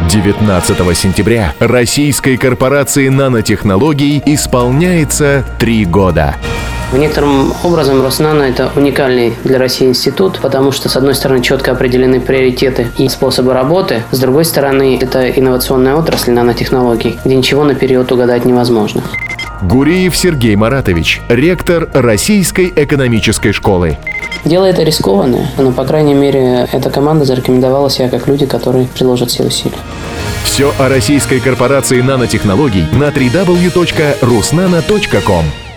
19 сентября российской корпорации нанотехнологий исполняется 3 года. Некоторым образом Роснано – это уникальный для России институт, потому что, с одной стороны, четко определены приоритеты и способы работы, с другой стороны, это инновационная отрасль нанотехнологий, где ничего наперед угадать невозможно. Гуриев Сергей Маратович, ректор Российской экономической школы. Дело это рискованное, но, по крайней мере, эта команда зарекомендовала себя как люди, которые приложат все усилия. Все о российской корпорации нанотехнологий на www.rusnano.com.